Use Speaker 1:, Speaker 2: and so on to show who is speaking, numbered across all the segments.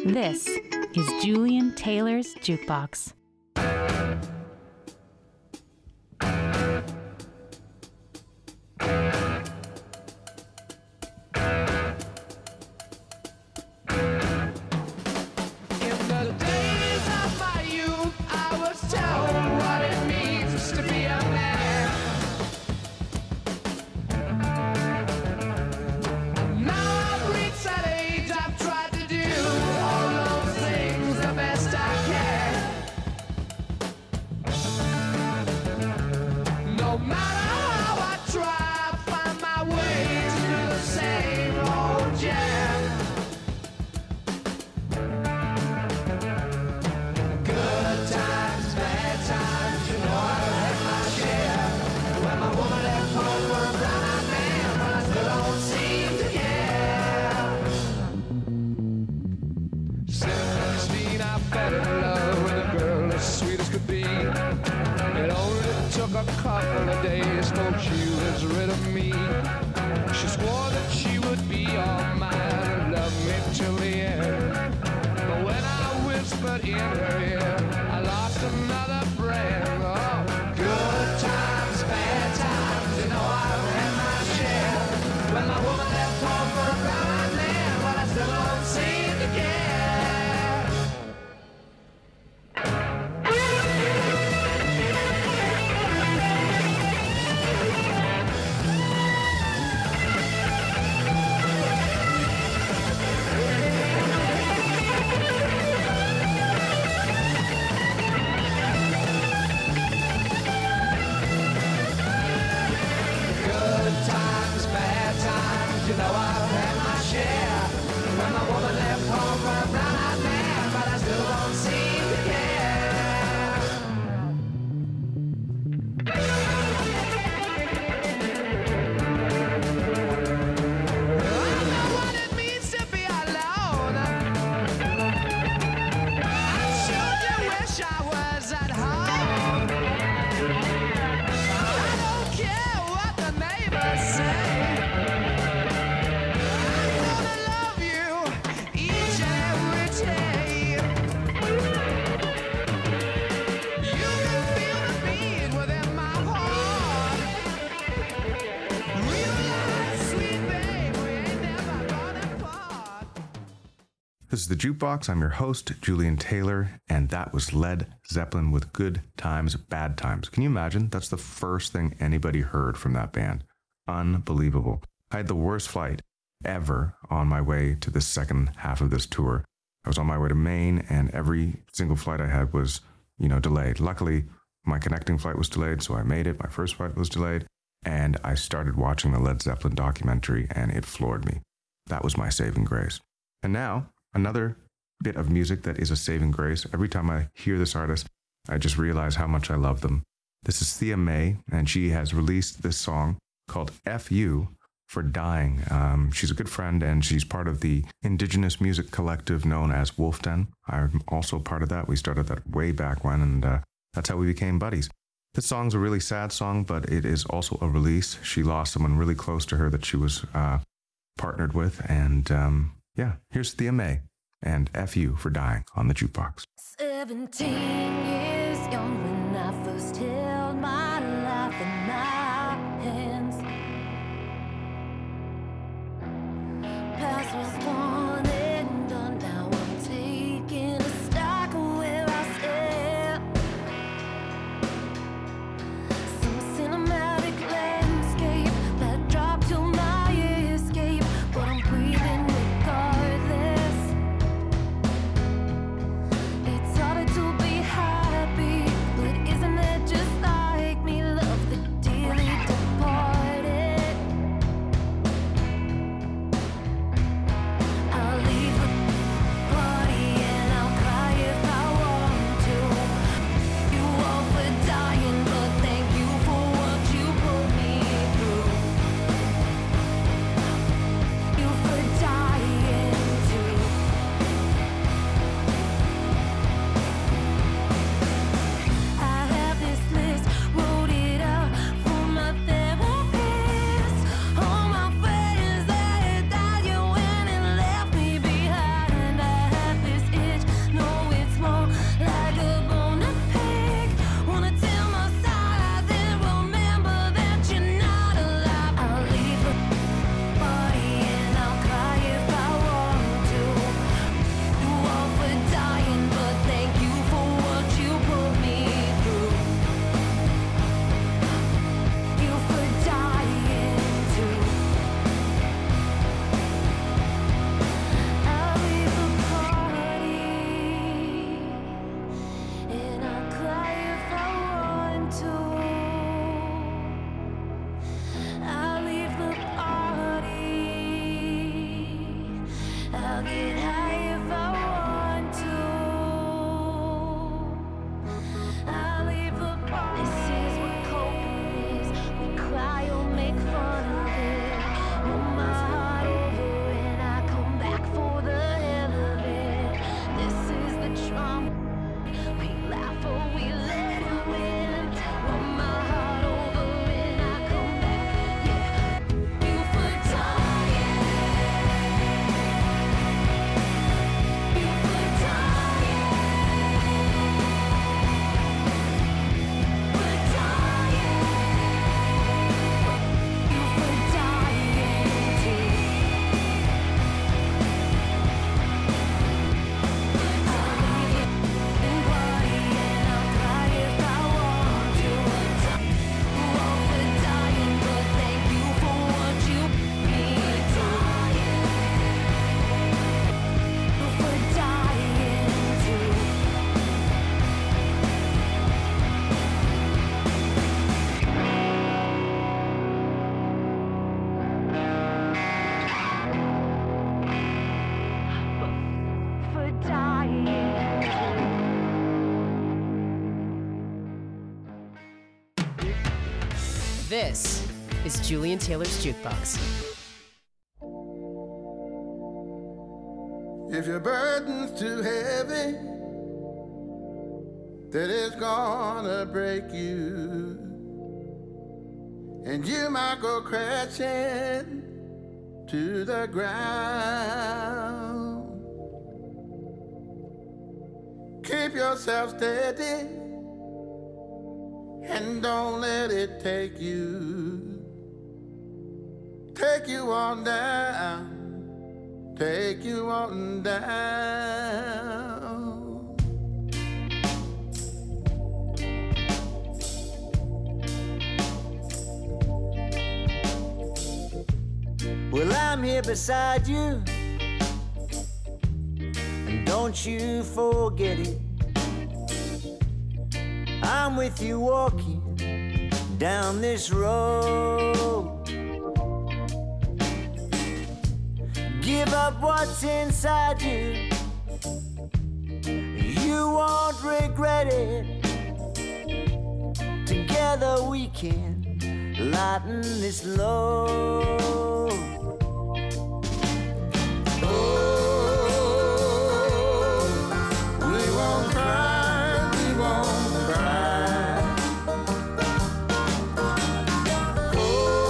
Speaker 1: This is Julian Taylor's Jukebox.
Speaker 2: This is The Jukebox. I'm your host, Julian Taylor, and that was Led Zeppelin with Good Times, Bad Times. Can you imagine? That's the first thing anybody heard from that band. Unbelievable. I had the worst flight ever on my way to the second half of this tour. I was on my way to Maine, and every single flight I had was, delayed. Luckily, my connecting flight was delayed, so I made it. My first flight was delayed, and I started watching the Led Zeppelin documentary, and it floored me. That was my saving grace. And now, another bit of music that is a saving grace. Every time I hear this artist, I just realize how much I love them. This is Thea Mae, and she has released this song called F.U. for Dying. She's a good friend, and she's part of the indigenous music collective known as Wolf Den. I'm also part of that. We started that way back when, and that's how we became buddies. This song's a really sad song, but it is also a release. She lost someone really close to her that she was partnered with, and here's Thea Mae and F.U. for Dying on The Jukebox.
Speaker 3: 17 years young when I first held my life in my hands. Past was one and done, now I'm taking a stock of where I stand. Some cinematic landscape that dropped to my escape, but I'm breathing regardless. It's harder to be happy, but isn't it just like me? Love the dealing
Speaker 4: This is Julian Taylor's Jukebox.
Speaker 5: If your burden's too heavy, that it's gonna break you, and you might go crashing to the ground. Keep yourself steady and don't let it take you on down, take you on down.
Speaker 6: Well, I'm here beside you, and don't you forget it. I'm with you walking down this road. Give up what's inside you, you won't regret it. Together we can lighten this load.
Speaker 5: We won't cry, we won't cry. Oh,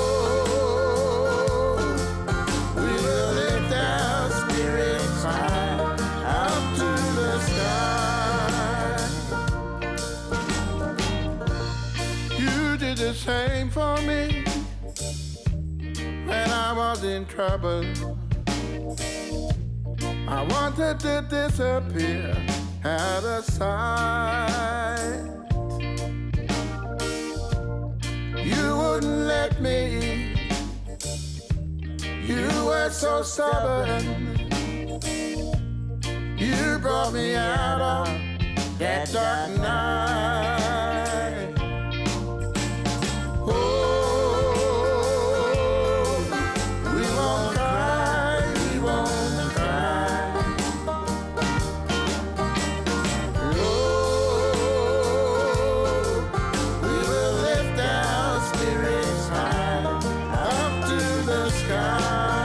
Speaker 5: we will lift our spirits high up to the sky. You did the same for me when I was in trouble. I wanted to disappear out of sight. You wouldn't let me. You were so stubborn. You brought me out of that dark night. Oh, we won't cry, we won't cry. We will lift our spirits high up to the sky.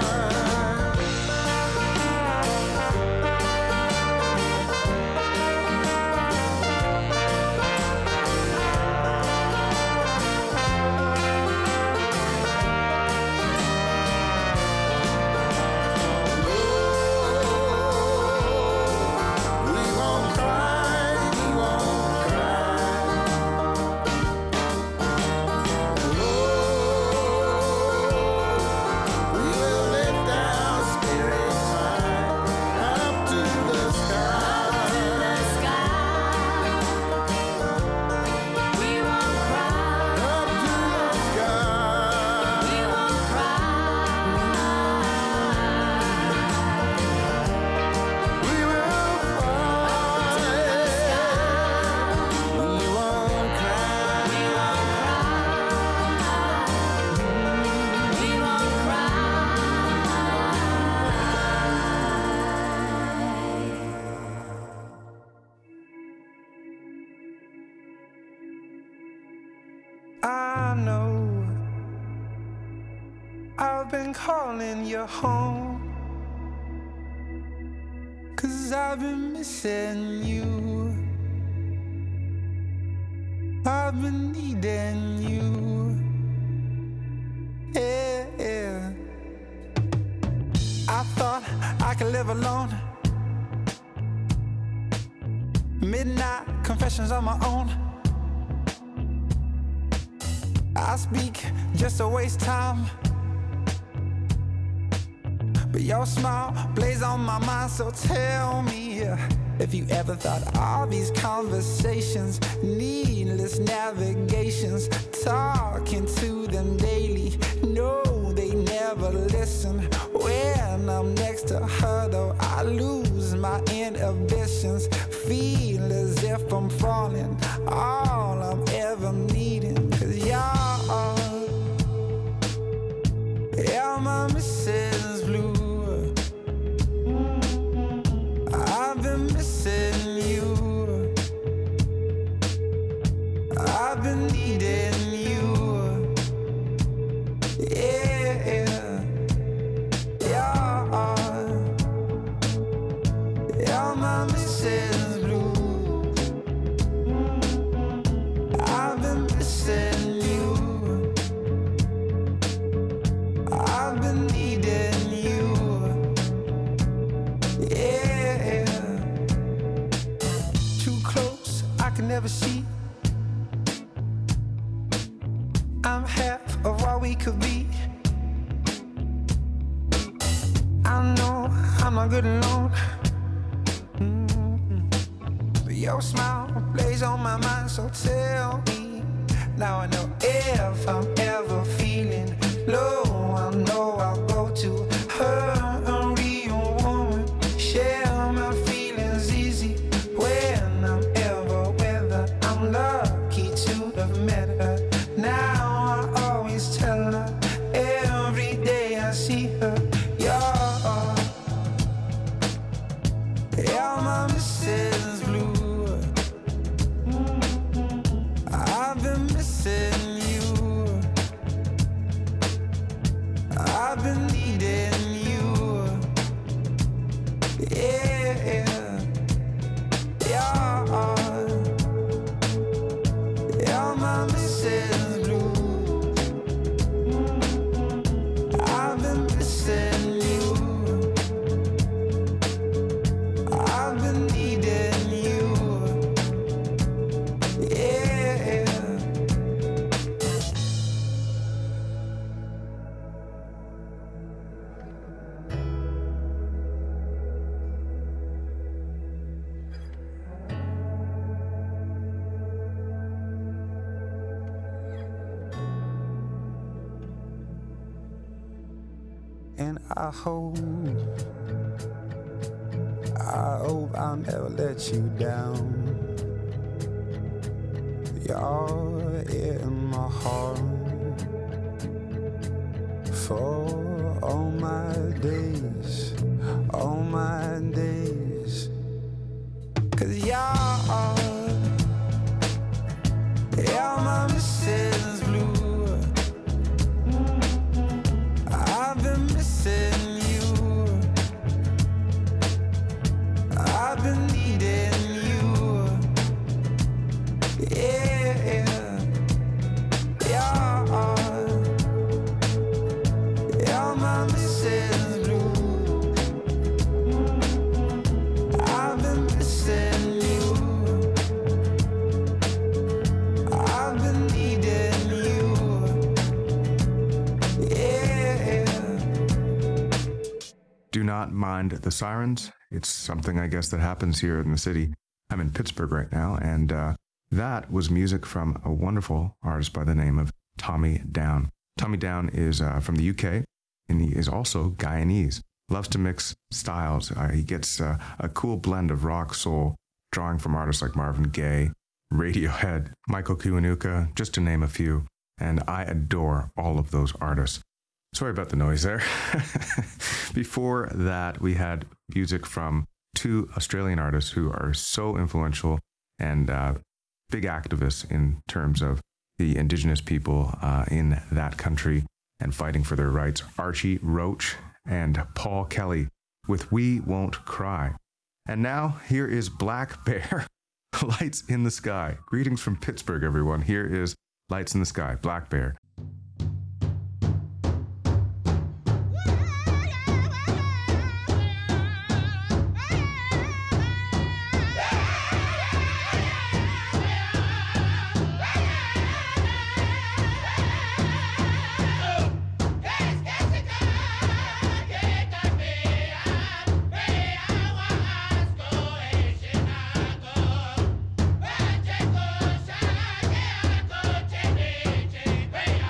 Speaker 5: We won't cry, we won't cry. We will lift our spirits high up to the sky.
Speaker 3: We won't cry.
Speaker 5: Up to the sky.
Speaker 3: We won't
Speaker 5: We will fly.
Speaker 6: We won't cry.
Speaker 3: We won't
Speaker 7: I know I've been calling you home, 'cause I've been missing you. I've been needing you. Yeah, yeah. I thought I could live alone. Midnight confessions on my own. I speak just to waste time, but your smile plays on my mind. So tell me if you ever thought all these conversations, needless navigations, talking to them daily, no, they never listen. When I'm next to her though, I lose my inhibitions, feel as if I'm falling, all I'm ever needing. 'Cause y'all, yeah, my Mrs. Blue, I've been missing you. I've been needing you. Yeah, my Mrs. Blue. I've been missing you. I've been needing you. Yeah. Too close, I can never see. I'm half of what we could be. I know I'm not good alone. But your smile plays on my mind, so tell me. Now I know if I'm ever feeling low, I know I'll go to her, a real woman. Share my feelings easy when I'm ever with her. I'm lucky to have met her. Now I always tell her every day I see her. Yeah, my Mrs. Blue. I've been missing you. I've been needing you. Yeah, yeah, yeah, my Mrs. Blue. I've been missing you. I've been needing you. Yeah. And I hope I'll never let you down. You're in my heart for all my days, all my days. 'Cause you're my Mrs. Blue. I've been missing you. I've been needing you. Yeah, yeah, yeah, my Mrs. Blue. I've been missing you. I've been needing you. Yeah.
Speaker 2: Do not mind the sirens. It's something, I guess, that happens here in the city. I'm in Pittsburgh right now, and that was music from a wonderful artist by the name of Tommy Down. Tommy Down is from the UK, and he is also Guyanese. Loves to mix styles. He gets a cool blend of rock, soul, drawing from artists like Marvin Gaye, Radiohead, Michael Kiwanuka, just to name a few. And I adore all of those artists. Sorry about the noise there. Before that, we had music from two Australian artists who are so influential and big activists in terms of the Indigenous people in that country and fighting for their rights. Archie Roach and Paul Kelly with We Won't Cry. And now, here is Black Bear, Lights in the Sky. Greetings from Pittsburgh, everyone. Here is Lights in the Sky, Black Bear.
Speaker 8: Hey!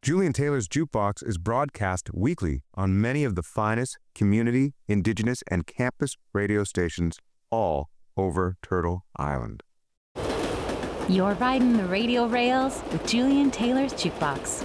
Speaker 2: Julian Taylor's Jukebox is broadcast weekly on many of the finest community, indigenous, and campus radio stations all over Turtle Island.
Speaker 1: You're riding the radio rails with Julian Taylor's Jukebox.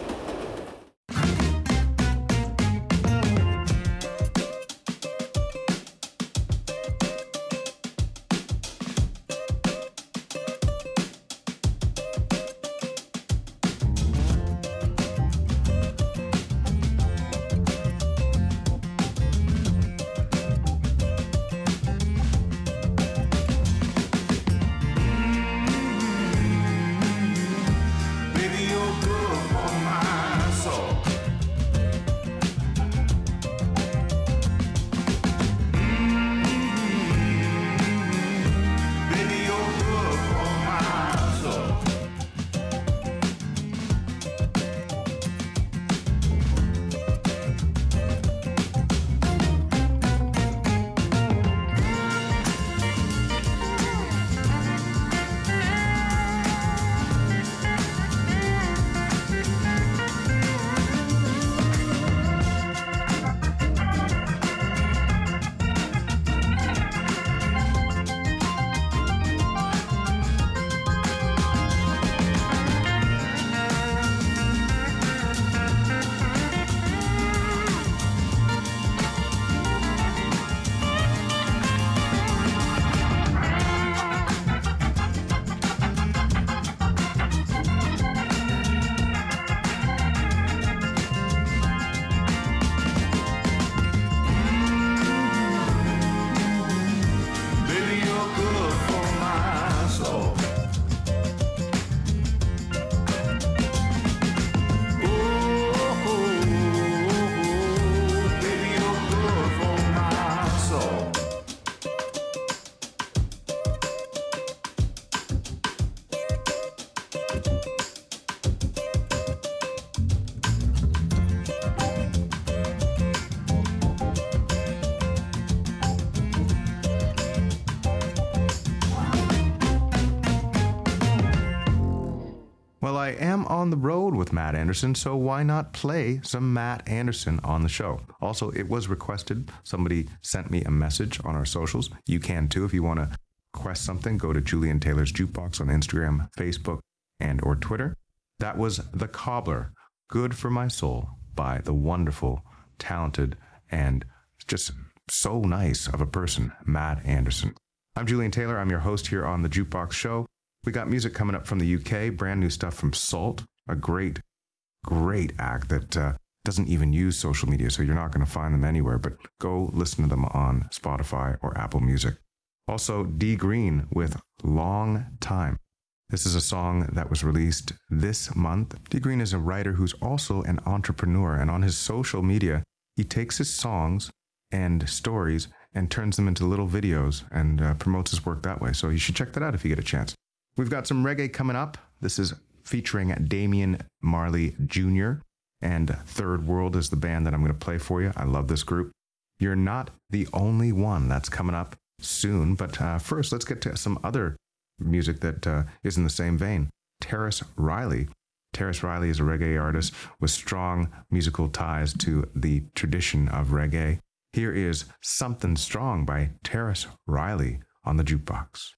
Speaker 2: Well, I am on the road with Matt Anderson, so why not play some Matt Anderson on the show? Also, it was requested. Somebody sent me a message on our socials. You can too. If you want to request something, go to Julian Taylor's Jukebox on Instagram, Facebook, and or Twitter. That was The Cobbler, Good for My Soul, by the wonderful, talented, and just so nice of a person, Matt Anderson. I'm Julian Taylor. I'm your host here on The Jukebox Show. We got music coming up from the UK, brand new stuff from Salt, a great act that doesn't even use social media, so you're not going to find them anywhere, but go listen to them on Spotify or Apple Music. Also, D Green with Long Time. This is a song that was released this month. D Green is a writer who's also an entrepreneur, and on his social media, he takes his songs and stories and turns them into little videos and promotes his work that way. So you should check that out if you get a chance. We've got some reggae coming up. This is featuring Damian Marley Jr. and Third World is the band that I'm going to play for you. I love this group. You're Not the Only One. That's coming up soon. But first, let's get to some other music that is in the same vein. Terrace Riley. Terrace Riley is a reggae artist with strong musical ties to the tradition of reggae. Here is Something Strong by Terrace Riley on the Jukebox.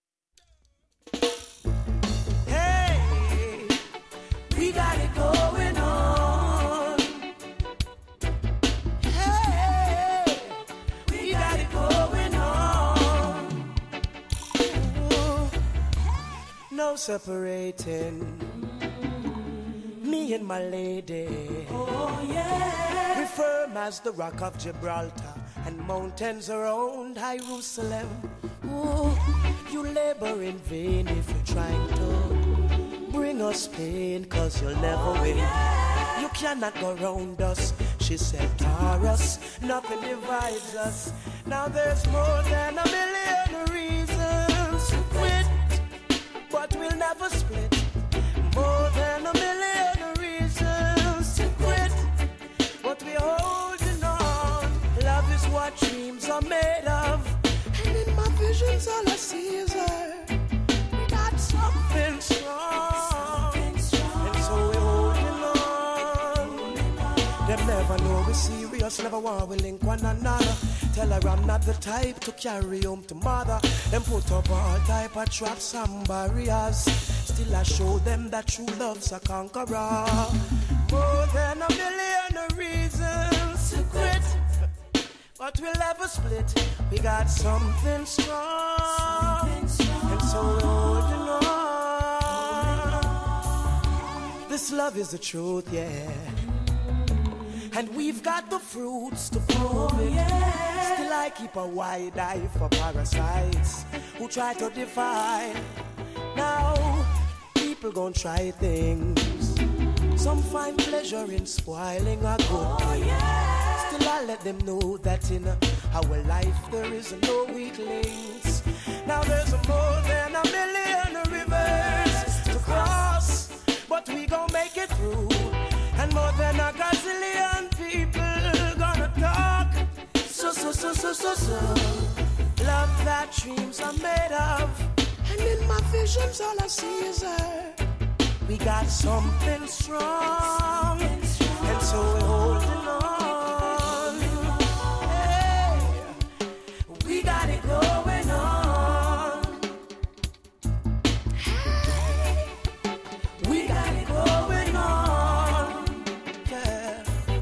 Speaker 6: Hey, we got it going on. Hey, we got it going on. Ooh, no separating me and my lady. Oh yeah, we firm as the rock of Gibraltar and mountains around Jerusalem. Ooh, you labor in vain if you're trying to bring us pain, 'cause you'll never win. You cannot go round us. She said, Taurus, nothing divides us. Now there's more than a million reasons to quit, but we'll never split. More than a million reasons to quit, but we're holding on. Love is what dreams are made of. And in my visions, all I see is her. We got something strong. And so we're holding on. serious, never want we link one another. Tell her I'm not the type to carry home to mother. Then put up all type of traps and barriers. Still I show them that true love's a conqueror. More than a million reasons to quit, but we'll never split. We got something strong, and so we're holding on. This love is the truth, yeah. And we've got the fruits to prove it. Still I keep a wide eye for parasites who try to define. Now, people gon' try things. Some find pleasure in spoiling a good thing. Still I let them know that in our life there is no weak links. Now there's more than a million rivers to cross, but we gon' make it through. And more than a gazillion people gonna talk. So love that dreams are made of. And in my visions all I see is her. We got something strong, and so we're holding on. Hey, we got it going on. Hey, we got it going on. Yeah.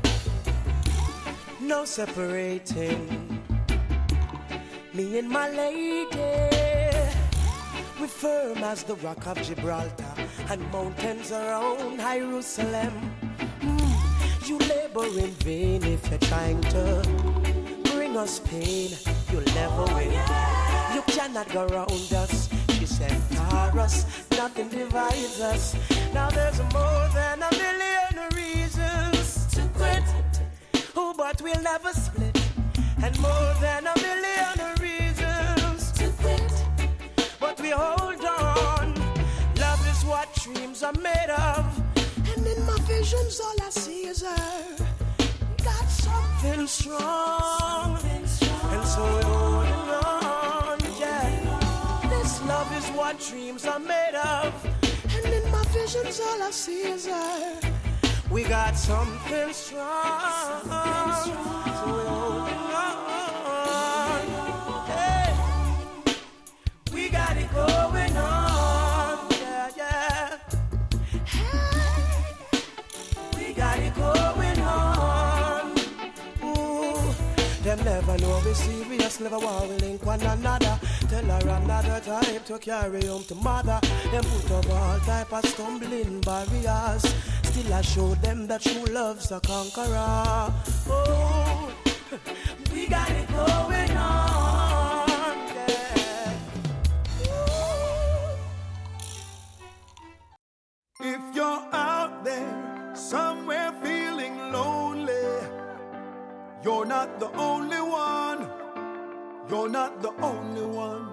Speaker 6: No separating me and my lady. We're firm as the rock of Gibraltar and mountains around Jerusalem. You labor in vain if you're trying to bring us pain. You'll never win. You cannot go around us. She said, Taurus, nothing divides us. Now there's more than a million reasons to quit. Oh, but we'll never split. And more than a million reasons to quit. But we hold on. Love is what dreams are made of. And in my visions all I see is her. We got something strong, and so we're holding on. Yeah, this love is what dreams are made of. And in my visions all I see is her. We got something strong, so we're holding on. Hey, we got it going on. Yeah, yeah. Hey, we got it going on. Ooh, them never know we serious, never want we link one another. Tell her another type to carry home to mother. Them put up all type of stumbling barriers. Still I show them that true love's a conqueror. Oh, we got it going on, yeah.
Speaker 5: If you're out there somewhere feeling lonely, you're not the only one. You're not the only one.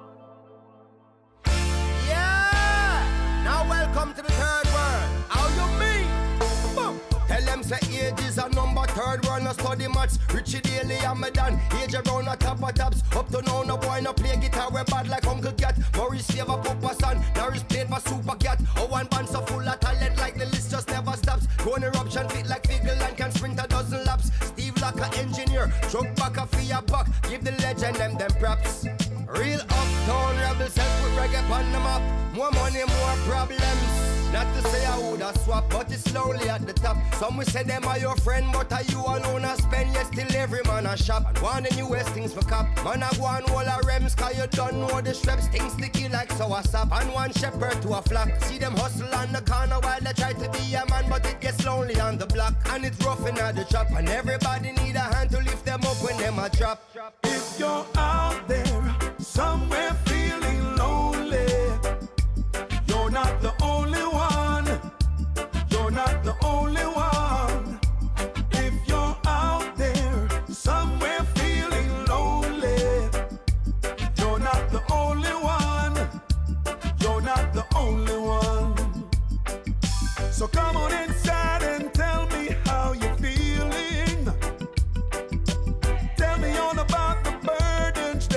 Speaker 8: Yeah! Now welcome to the third world. How you mean? Boom. Tell them say age is a number. Third world no study maths. Richie Daly and me done. Age around the top of tops. Up to now no boy no play guitar. We bad like Uncle Cat. Maurice favor Papa Son. Norris played for Super Cat. Oh, one band so full of talent like the list just never stops. One eruption fit like Figgle and can sprint a dozen laps. Steve Locker engineer. Truck back a fear buck. Give the legend them props. Real uptown rebels help with reggae on the map. More money, more problems. Not to say I woulda swap, but it's lonely at the top. Some will say them are your friend, but are you alone a spend? Yes, still every man a shop. And one the newest things for cop. Man a go on all a rems, cause you don't know the straps. Things sticky like sour sap. And one shepherd to a flock. See them hustle on the corner while they try to be a man, but it gets lonely on the block. And it's rough in the chop. And everybody need a hand to lift them up when them a drop.
Speaker 5: If you're out there somewhere feeling lonely, you're not the only one. You're not the only one. If you're out there somewhere feeling lonely, you're not the only one. You're not the only one. So come on inside and tell me how you're feeling. Tell me all about the burdens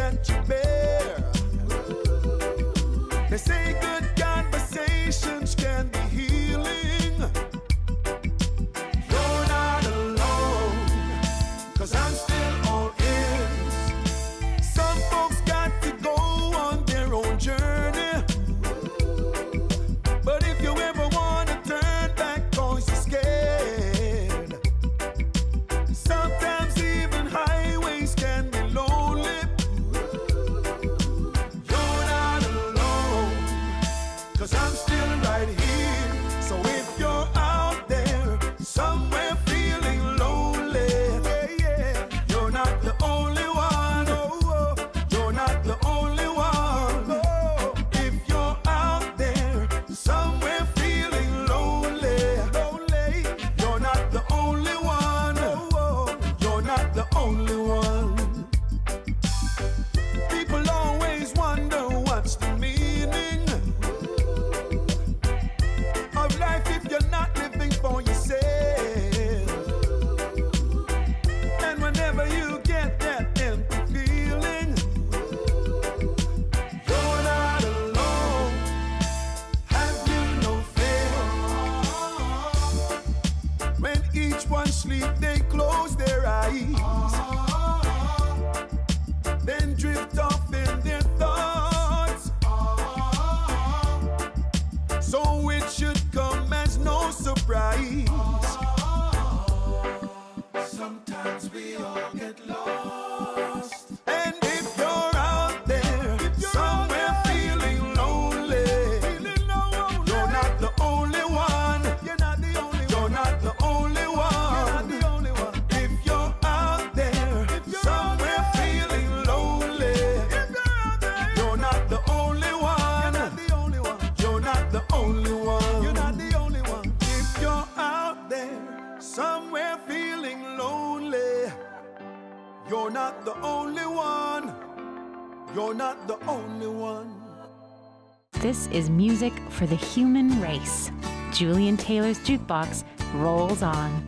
Speaker 5: get lost. And if you're out there, somewhere feeling lonely, you're not the only one. You're not the only one. You're not the only one. If you're out there, somewhere feeling lonely, you're not the only one. You're not the only one. You're not the only one. If you're out there, somewhere feeling lonely, you're not the only one. You're not the only one.
Speaker 1: This is music for the human race. Julian Taylor's Jukebox rolls on.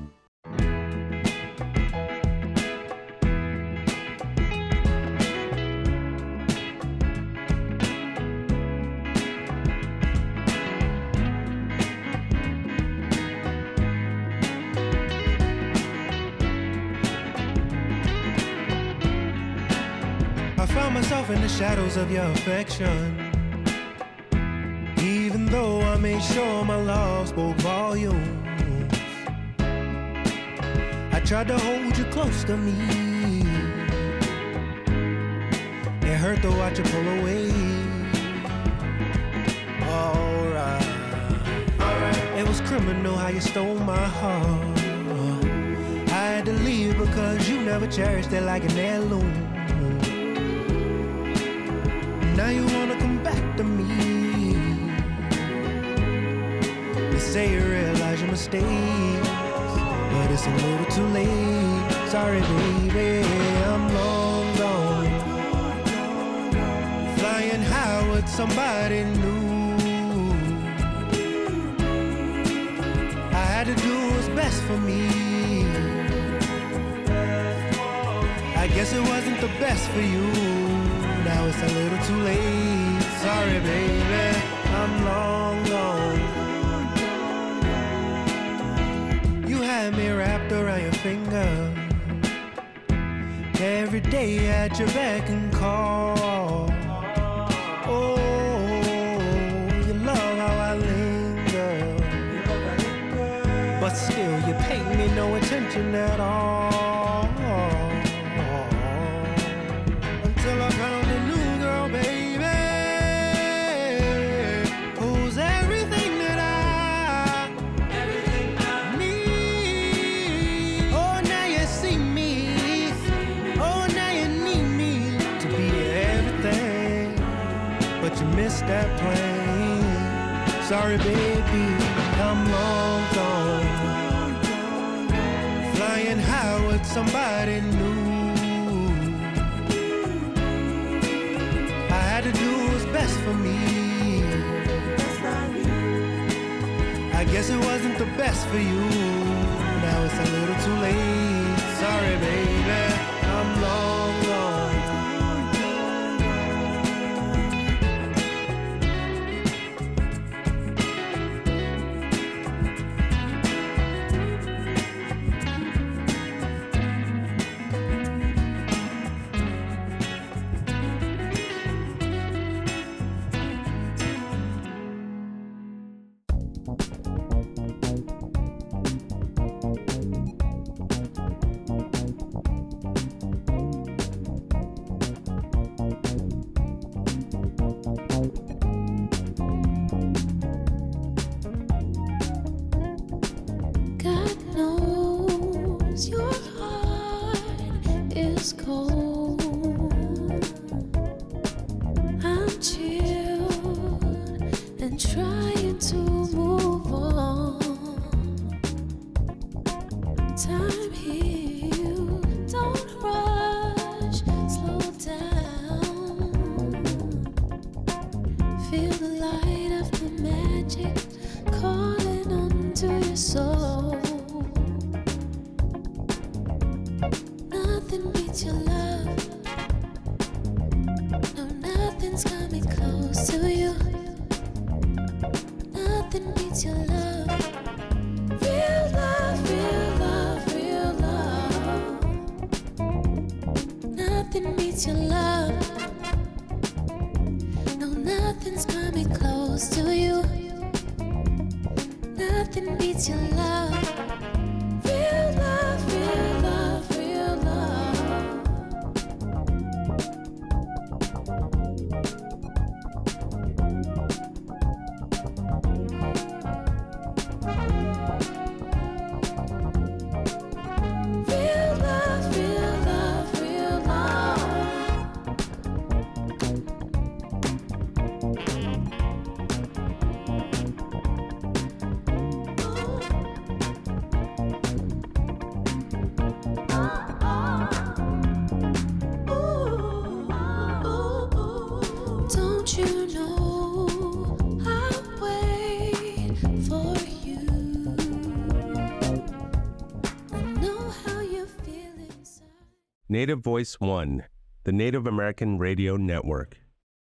Speaker 6: I found myself in the shadows of your affection. Even though I made sure my love spoke volumes, I tried to hold you close to me. It hurt to watch you pull away. Alright. It was criminal how you stole my heart. I had to leave because you never cherished it like an heirloom. Now you wanna come back to me. You say you realize your mistakes, but it's a little too late. Sorry baby, I'm long gone, flying high with somebody new. I had to do what's best for me. I guess it wasn't the best for you. Now it's a little too late. Sorry, baby, I'm long gone. You had me wrapped around your finger. Every day at your beck and call. Oh, you love how I linger. But still, you pay me no attention at all. Until I found a new girl, baby, who's everything that I need. Oh, now you see me. Oh, now you need me to be everything. But you missed that plane. Sorry, baby, I'm long gone, flying high with somebody new. To do what's best for me. I guess it wasn't the best for you. Now it's a little too late. Sorry, baby, I'm long gone.
Speaker 3: Nothing beats your love. Real love, real love, real love. Don't you know I'll wait for you? I know how you feel inside.
Speaker 9: Native Voice One, the Native American Radio Network.